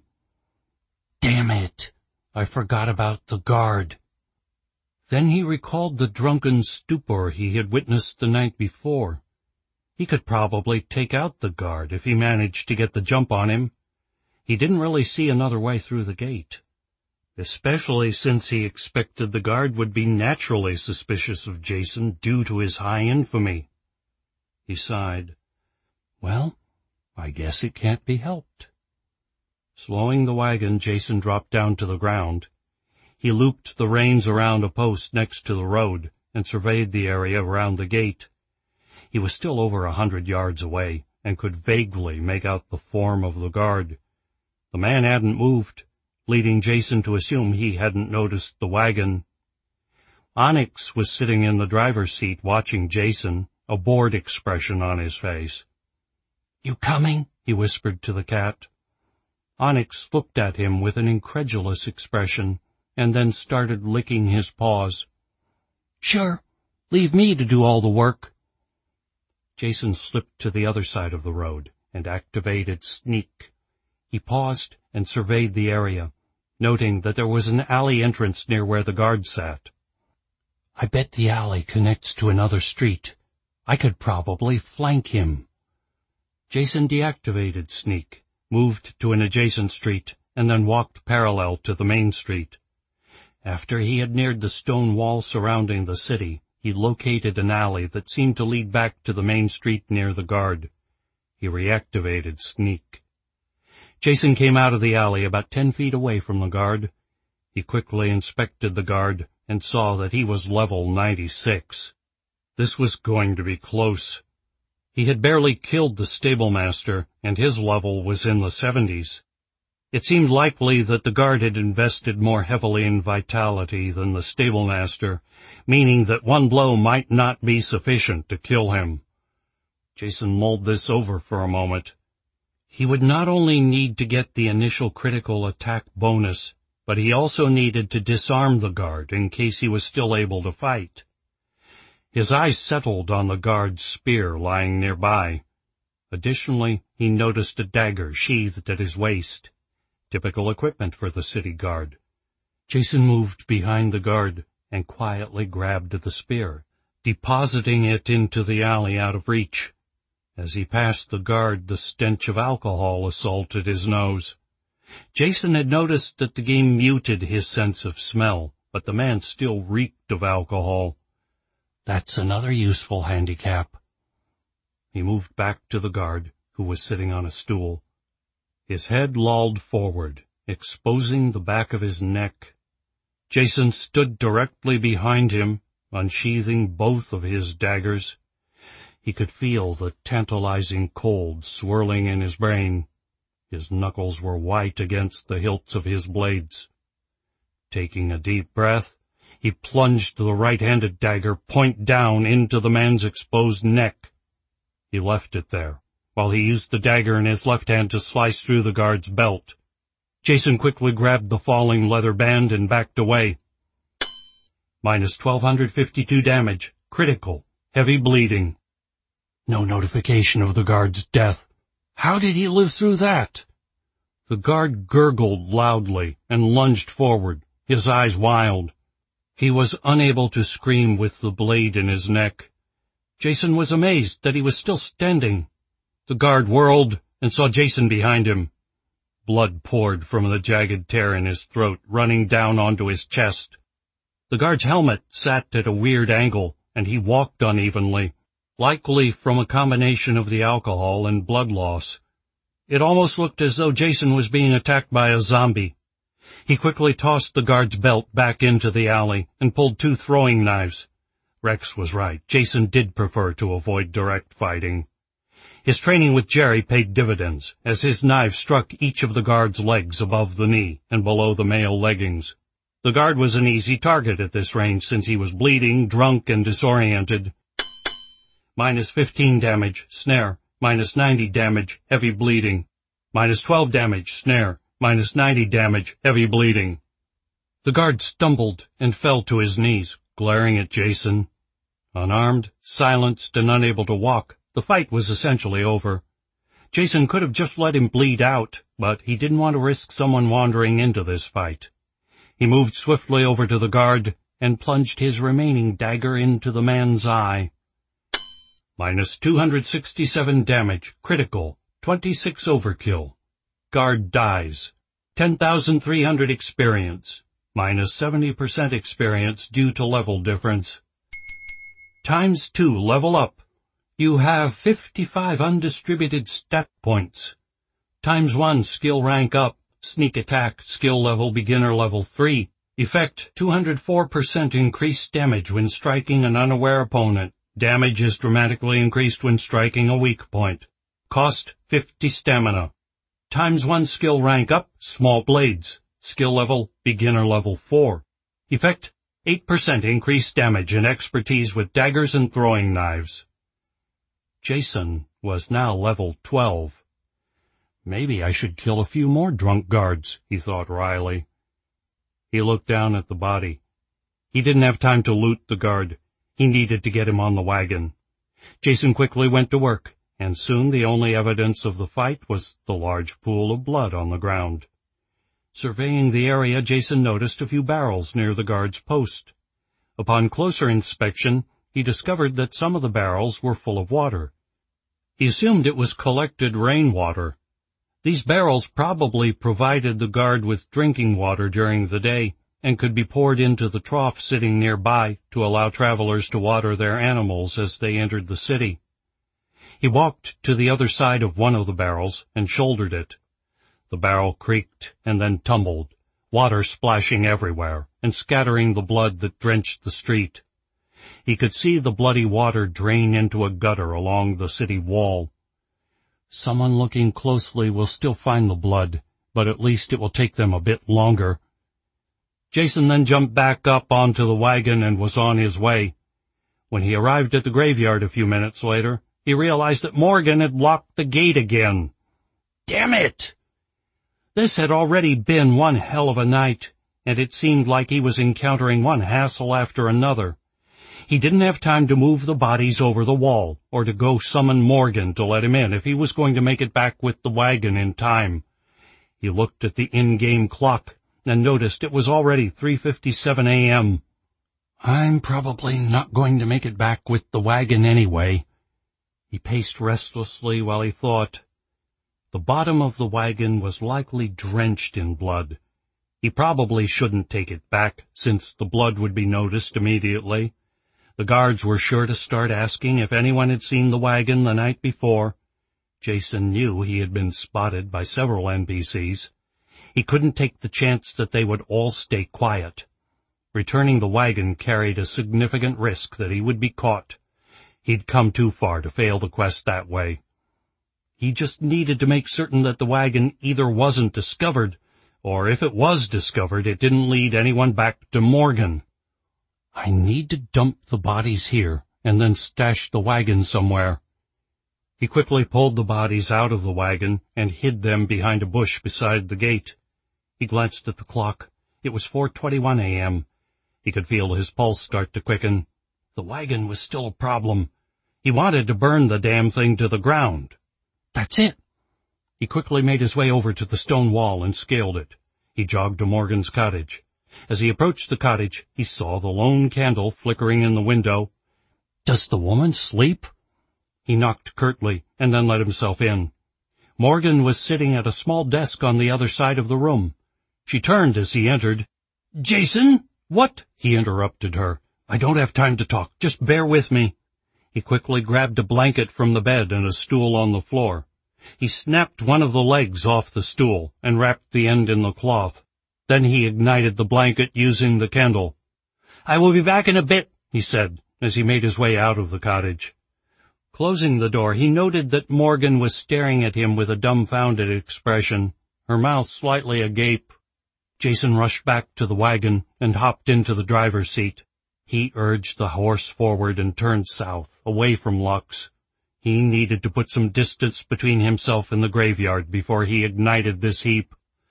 Damn it! I forgot about the guard. Then he recalled the drunken stupor he had witnessed the night before. He could probably take out the guard if he managed to get the jump on him. He didn't really see another way through the gate, especially since he expected the guard would be naturally suspicious of Jason due to his high infamy. He sighed. Well, I guess it can't be helped. Slowing the wagon, Jason dropped down to the ground. He looped the reins around a post next to the road and surveyed the area around the gate. He was still over 100 yards away and could vaguely make out the form of the guard. The man hadn't moved, leading Jason to assume he hadn't noticed the wagon. Onyx was sitting in the driver's seat watching Jason, a bored expression on his face. "You coming?" he whispered to the cat. Onyx looked at him with an incredulous expression and then started licking his paws. "Sure. Leave me to do all the work." Jason slipped to the other side of the road and activated Sneak. He paused and surveyed the area, noting that there was an alley entrance near where the guard sat. "I bet the alley connects to another street. I could probably flank him." Jason deactivated Sneak, moved to an adjacent street, and then walked parallel to the main street. After he had neared the stone wall surrounding the city, he located an alley that seemed to lead back to the main street near the guard. He reactivated Sneak. Jason came out of the alley about 10 feet away from the guard. He quickly inspected the guard and saw that he was level 96. This was going to be close. He had barely killed the stablemaster, and his level was in the 70s. It seemed likely that the guard had invested more heavily in vitality than the stablemaster, meaning that one blow might not be sufficient to kill him. Jason mulled this over for a moment. He would not only need to get the initial critical attack bonus, but he also needed to disarm the guard in case he was still able to fight. His eyes settled on the guard's spear lying nearby. Additionally, he noticed a dagger sheathed at his waist. Typical equipment for the city guard. Jason moved behind the guard and quietly grabbed the spear, depositing it into the alley out of reach. As he passed the guard, the stench of alcohol assaulted his nose. Jason had noticed that the game muted his sense of smell, but the man still reeked of alcohol. That's another useful handicap. He moved back to the guard, who was sitting on a stool. His head lolled forward, exposing the back of his neck. Jason stood directly behind him, unsheathing both of his daggers. He could feel the tantalizing cold swirling in his brain. His knuckles were white against the hilts of his blades. Taking a deep breath, he plunged the right-handed dagger point down into the man's exposed neck. He left it there, while he used the dagger in his left hand to slice through the guard's belt. Jason quickly grabbed the falling leather band and backed away. Minus 1,252 damage, critical, heavy bleeding. No notification of the guard's death. How did he live through that? The guard gurgled loudly and lunged forward, his eyes wild. He was unable to scream with the blade in his neck. Jason was amazed that he was still standing. The guard whirled and saw Jason behind him. Blood poured from the jagged tear in his throat, running down onto his chest. The guard's helmet sat at a weird angle, and he walked unevenly, likely from a combination of the alcohol and blood loss. It almost looked as though Jason was being attacked by a zombie. He quickly tossed the guard's belt back into the alley and pulled 2 throwing knives. Rex was right. Jason did prefer to avoid direct fighting. His training with Jerry paid dividends, as his knife struck each of the guard's legs above the knee and below the male leggings. The guard was an easy target at this range since he was bleeding, drunk, and disoriented. Minus 15 damage, snare. Minus 90 damage, heavy bleeding. Minus 12 damage, snare. Minus 90 damage, heavy bleeding. The guard stumbled and fell to his knees, glaring at Jason. Unarmed, silenced, and unable to walk, the fight was essentially over. Jason could have just let him bleed out, but he didn't want to risk someone wandering into this fight. He moved swiftly over to the guard and plunged his remaining dagger into the man's eye. Minus 267 damage, critical, 26 overkill. Guard dies. 10,300 experience. Minus 70% experience due to level difference. Times 2 level up. You have 55 undistributed stat points. Times 1 skill rank up. Sneak attack, skill level beginner level 3. Effect 204% increased damage when striking an unaware opponent. Damage is dramatically increased when striking a weak point. Cost 50 stamina. ×1 skill rank up, small blades. Skill level, beginner level 4. Effect, 8% increased damage and expertise with daggers and throwing knives. Jason was now level 12. Maybe I should kill a few more drunk guards, he thought wryly. He looked down at the body. He didn't have time to loot the guard. He needed to get him on the wagon. Jason quickly went to work, and soon the only evidence of the fight was the large pool of blood on the ground. Surveying the area, Jason noticed a few barrels near the guard's post. Upon closer inspection, he discovered that some of the barrels were full of water. He assumed it was collected rainwater. These barrels probably provided the guard with drinking water during the day and could be poured into the trough sitting nearby to allow travelers to water their animals as they entered the city. He walked to the other side of one of the barrels and shouldered it. The barrel creaked and then tumbled, water splashing everywhere and scattering the blood that drenched the street. He could see the bloody water drain into a gutter along the city wall. Someone looking closely will still find the blood, but at least it will take them a bit longer. Jason then jumped back up onto the wagon and was on his way. When he arrived at the graveyard a few minutes later, he realized that Morgan had locked the gate again. Damn it! This had already been one hell of a night, and it seemed like he was encountering one hassle after another. He didn't have time to move the bodies over the wall, or to go summon Morgan to let him in if he was going to make it back with the wagon in time. He looked at the in-game clock and noticed it was already 3:57 a.m. I'm probably not going to make it back with the wagon anyway. He paced restlessly while he thought. The bottom of the wagon was likely drenched in blood. He probably shouldn't take it back, since the blood would be noticed immediately. The guards were sure to start asking if anyone had seen the wagon the night before. Jason knew he had been spotted by several NPCs. He couldn't take the chance that they would all stay quiet. Returning the wagon carried a significant risk that he would be caught. He'd come too far to fail the quest that way. He just needed to make certain that the wagon either wasn't discovered, or if it was discovered, it didn't lead anyone back to Morgan. I need to dump the bodies here and then stash the wagon somewhere. He quickly pulled the bodies out of the wagon and hid them behind a bush beside the gate. He glanced at the clock. It was 4:21 a.m. He could feel his pulse start to quicken. The wagon was still a problem. He wanted to burn the damn thing to the ground. That's it. He quickly made his way over to the stone wall and scaled it. He jogged to Morgan's cottage. As he approached the cottage, he saw the lone candle flickering in the window. Does the woman sleep? He knocked curtly and then let himself in. Morgan was sitting at a small desk on the other side of the room. She turned as he entered. Jason? What? He interrupted her. I don't have time to talk. Just bear with me. He quickly grabbed a blanket from the bed and a stool on the floor. He snapped one of the legs off the stool and wrapped the end in the cloth. Then he ignited the blanket using the candle. I will be back in a bit, he said, as he made his way out of the cottage. Closing the door, he noted that Morgan was staring at him with a dumbfounded expression, her mouth slightly agape. Jason rushed back to the wagon and hopped into the driver's seat. He urged the horse forward and turned south, away from Lux. He needed to put some distance between himself and the graveyard before he ignited this heap.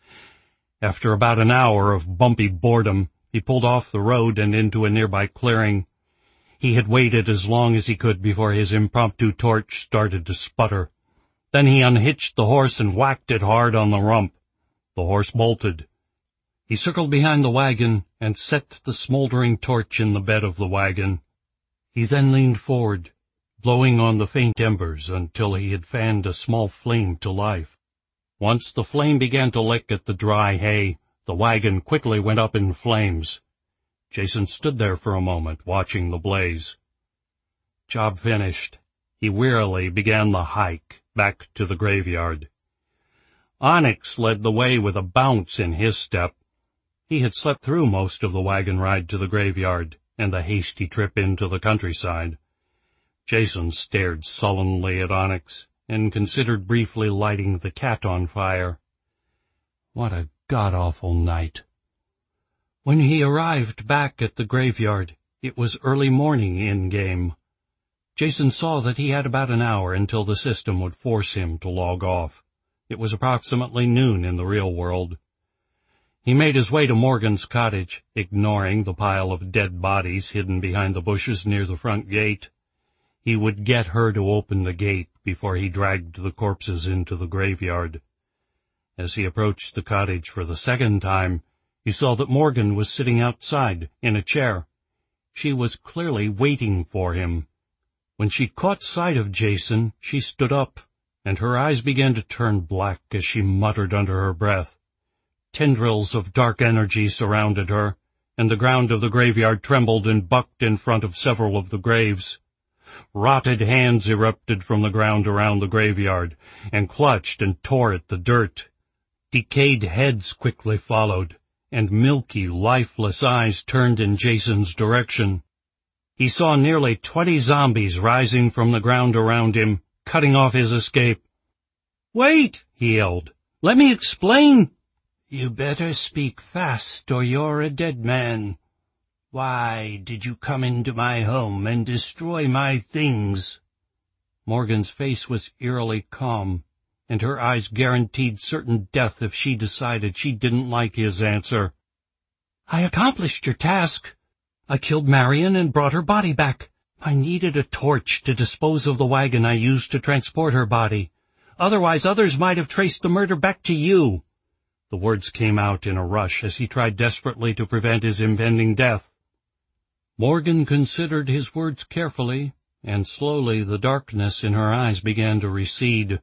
After about an hour of bumpy boredom, he pulled off the road and into a nearby clearing. He had waited as long as he could before his impromptu torch started to sputter. Then he unhitched the horse and whacked it hard on the rump. The horse bolted. He circled behind the wagon and set the smoldering torch in the bed of the wagon. He then leaned forward, blowing on the faint embers until he had fanned a small flame to life. Once the flame began to lick at the dry hay, the wagon quickly went up in flames. Jason stood there for a moment, watching the blaze. Job finished. He wearily began the hike back to the graveyard. Onyx led the way with a bounce in his step. He had slept through most of the wagon ride to the graveyard and the hasty trip into the countryside. Jason stared sullenly at Onyx and considered briefly lighting the cat on fire. What a god-awful night. When he arrived back at the graveyard, it was early morning in-game. Jason saw that he had about an hour until the system would force him to log off. It was approximately noon in the real world. He made his way to Morgan's cottage, ignoring the pile of dead bodies hidden behind the bushes near the front gate. He would get her to open the gate before he dragged the corpses into the graveyard. As he approached the cottage for the second time, he saw that Morgan was sitting outside in a chair. She was clearly waiting for him. When she caught sight of Jason, she stood up, and her eyes began to turn black as she muttered under her breath. Tendrils of dark energy surrounded her, and the ground of the graveyard trembled and bucked in front of several of the graves. Rotted hands erupted from the ground around the graveyard, and clutched and tore at the dirt. Decayed heads quickly followed, and milky, lifeless eyes turned in Jason's direction. He saw nearly 20 zombies rising from the ground around him, cutting off his escape. "Wait!" he yelled. "Let me explain." "You better speak fast, or you're a dead man. Why did you come into my home and destroy my things?" Morgan's face was eerily calm, and her eyes guaranteed certain death if she decided she didn't like his answer. "I accomplished your task. I killed Marion and brought her body back. I needed a torch to dispose of the wagon I used to transport her body. Otherwise, others might have traced the murder back to you." The words came out in a rush as he tried desperately to prevent his impending death. Morgan considered his words carefully, and slowly the darkness in her eyes began to recede.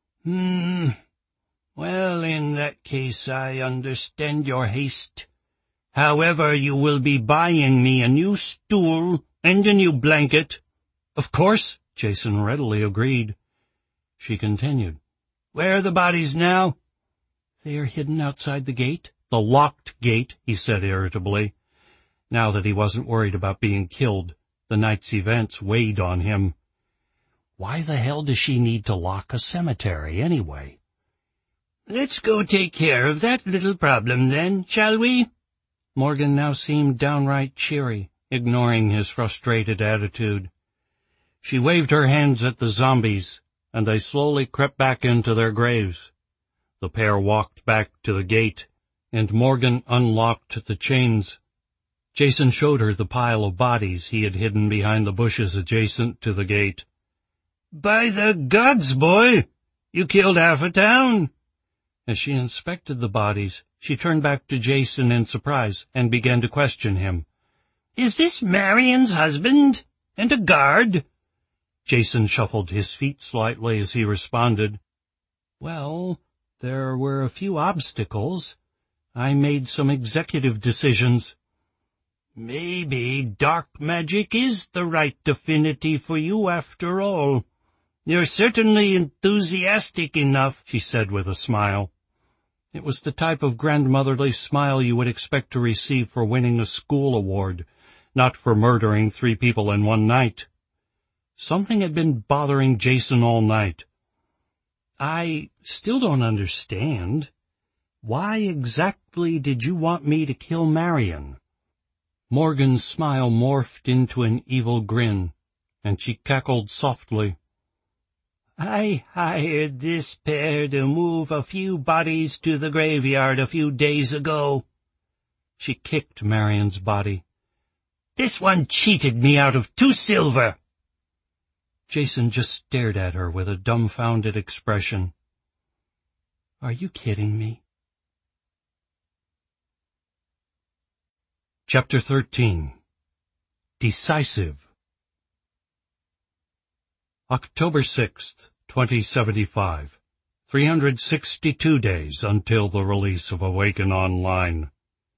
Well, in that case, I understand your haste. However, you will be buying me a new stool and a new blanket." "Of course," Jason readily agreed. She continued. "Where are the bodies now?" "They are hidden outside the gate." "The locked gate," he said irritably. Now that he wasn't worried about being killed, the night's events weighed on him. Why the hell does she need to lock a cemetery anyway? "Let's go take care of that little problem then, shall we?" Morgan now seemed downright cheery, ignoring his frustrated attitude. She waved her hands at the zombies, and they slowly crept back into their graves. The pair walked back to the gate, and Morgan unlocked the chains. Jason showed her the pile of bodies he had hidden behind the bushes adjacent to the gate. "By the gods, boy! You killed half a town!" As she inspected the bodies, she turned back to Jason in surprise and began to question him. "Is this Marion's husband? And a guard?" Jason shuffled his feet slightly as he responded. "Well, there were a few obstacles. I made some executive decisions." "Maybe dark magic is the right affinity for you after all. You're certainly enthusiastic enough," she said with a smile. It was the type of grandmotherly smile you would expect to receive for winning a school award, not for murdering 3 people in one night. Something had been bothering Jason all night. "I still don't understand. Why exactly did you want me to kill Marion?" Morgan's smile morphed into an evil grin, and she cackled softly. "I hired this pair to move a few bodies to the graveyard a few days ago." She kicked Marion's body. "This one cheated me out of 2 silver." Jason just stared at her with a dumbfounded expression. "Are you kidding me?" Chapter 13. Decisive. October 6th, 2075. 362 days until the release of Awaken Online.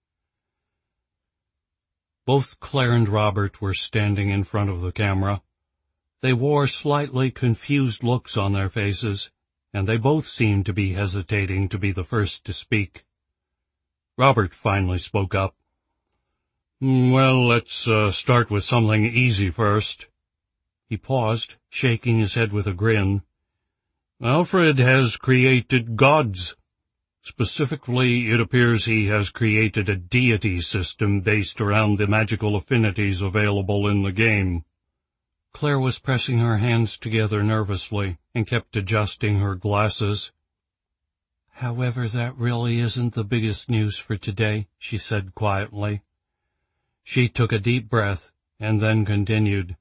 Both Claire and Robert were standing in front of the camera. They wore slightly confused looks on their faces, and they both seemed to be hesitating to be the first to speak. Robert finally spoke up. "Well, let's start with something easy first." He paused, shaking his head with a grin. Alfred has created gods. Specifically, it appears he has created a deity system based around the magical affinities available in the game. Claire was pressing her hands together nervously and kept adjusting her glasses. However, that really isn't the biggest news for today, she said quietly. She took a deep breath and then continued.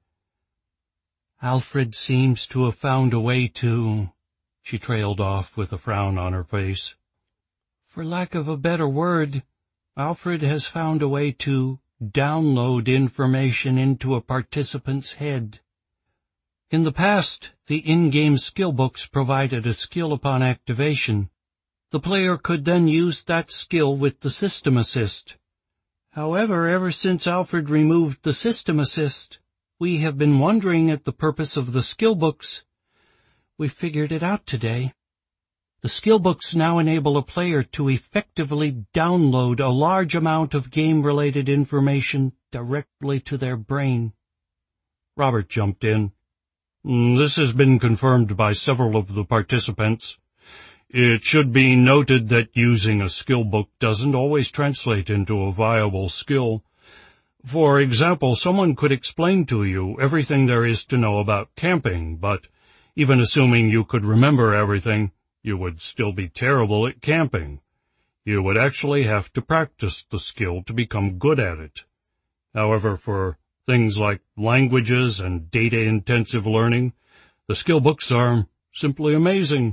Alfred seems to have found a way to... She trailed off with a frown on her face. For lack of a better word, Alfred has found a way to download information into a participant's head. In the past, the in-game skill books provided a skill upon activation. The player could then use that skill with the system assist. However, ever since Alfred removed the system assist, we have been wondering at the purpose of the skill books. We figured it out today. The skill books now enable a player to effectively download a large amount of game-related information directly to their brain. Robert jumped in. This has been confirmed by several of the participants. It should be noted that using a skill book doesn't always translate into a viable skill. For example, someone could explain to you everything there is to know about camping, but even assuming you could remember everything, you would still be terrible at camping. You would actually have to practice the skill to become good at it. However, for things like languages and data-intensive learning, the skill books are simply amazing.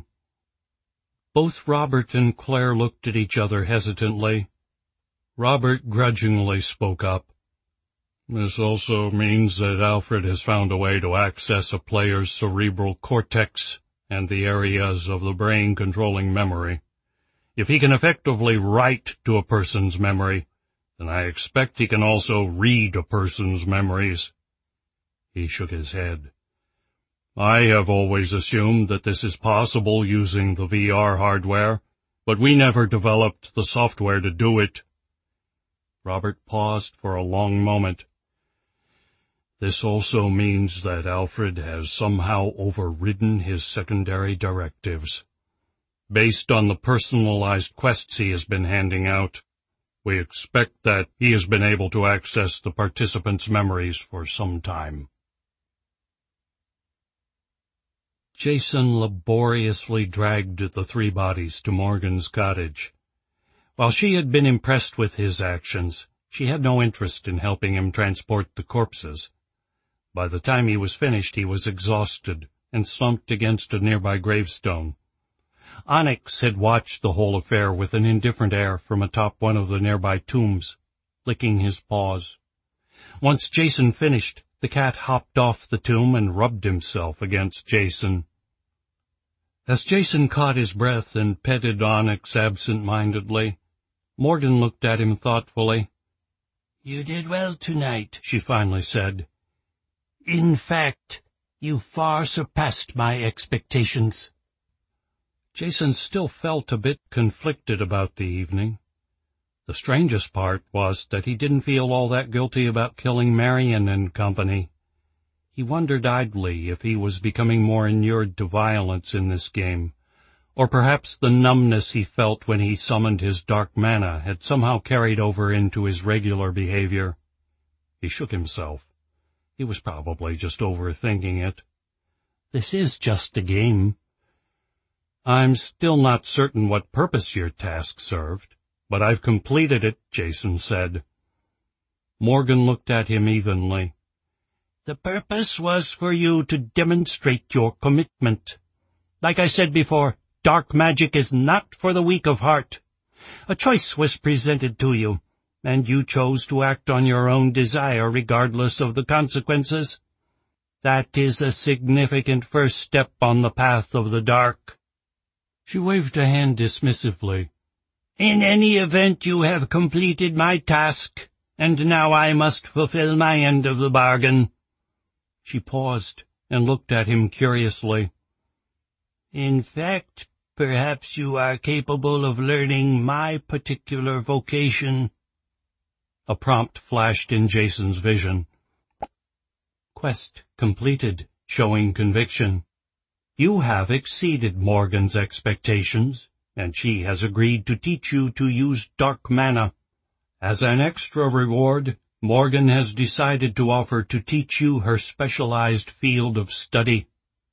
Both Robert and Claire looked at each other hesitantly. Robert grudgingly spoke up. This also means that Alfred has found a way to access a player's cerebral cortex and the areas of the brain controlling memory. If he can effectively write to a person's memory, then I expect he can also read a person's memories. He shook his head. I have always assumed that this is possible using the VR hardware, but we never developed the software to do it. Robert paused for a long moment. This also means that Alfred has somehow overridden his secondary directives. Based on the personalized quests he has been handing out, we expect that he has been able to access the participants' memories for some time. Jason laboriously dragged the three bodies to Morgan's cottage. While she had been impressed with his actions, she had no interest in helping him transport the corpses. By the time he was finished, he was exhausted and slumped against a nearby gravestone. Onyx had watched the whole affair with an indifferent air from atop one of the nearby tombs, licking his paws. Once Jason finished, the cat hopped off the tomb and rubbed himself against Jason. As Jason caught his breath and petted Onyx absent-mindedly, Morgan looked at him thoughtfully. "You did well tonight," she finally said. "In fact, you far surpassed my expectations." Jason still felt a bit conflicted about the evening. The strangest part was that he didn't feel all that guilty about killing Marion and company. He wondered idly if he was becoming more inured to violence in this game, or perhaps the numbness he felt when he summoned his dark mana had somehow carried over into his regular behavior. He shook himself. He was probably just overthinking it. This is just a game. I'm still not certain what purpose your task served, but I've completed it, Jason said. Morgan looked at him evenly. The purpose was for you to demonstrate your commitment. Like I said before, dark magic is not for the weak of heart. A choice was presented to you, and you chose to act on your own desire regardless of the consequences. That is a significant first step on the path of the dark. She waved a hand dismissively. In any event, you have completed my task, and now I must fulfill my end of the bargain. She paused and looked at him curiously. In fact, perhaps you are capable of learning my particular vocation. A prompt flashed in Jason's vision. quest completed, showing conviction. You have exceeded Morgan's expectations, and she has agreed to teach you to use dark mana. As an extra reward, Morgan has decided to offer to teach you her specialized field of study.